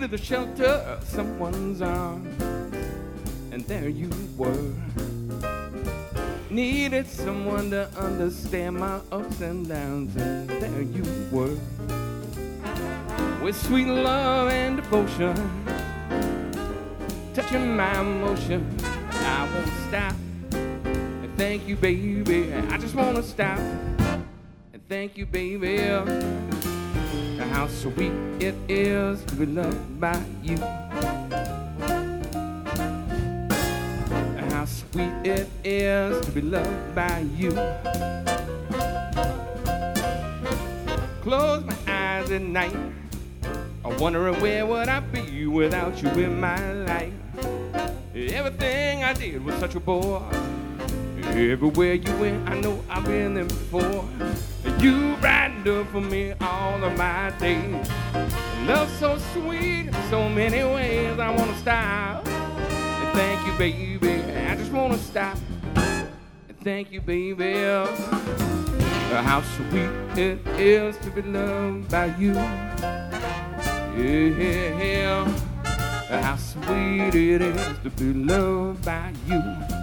needed the shelter of someone's arms, and there you were. Needed someone to understand my ups and downs, and there you were. With sweet love and devotion, touching my emotion, I won't stop. And thank you, baby. I just wanna stop. And thank you, baby. How sweet it is to be loved by you. How sweet it is to be loved by you. Close my eyes at night, I'm wondering where would I be without you in my life. Everything I did was such a bore. Everywhere you went, I know I've been there before. You brightened up for me all of my days. Love so sweet in so many ways. I wanna stop and thank you, baby. I just wanna stop and thank you, baby. How sweet it is to be loved by you. Yeah, how sweet it is to be loved by you.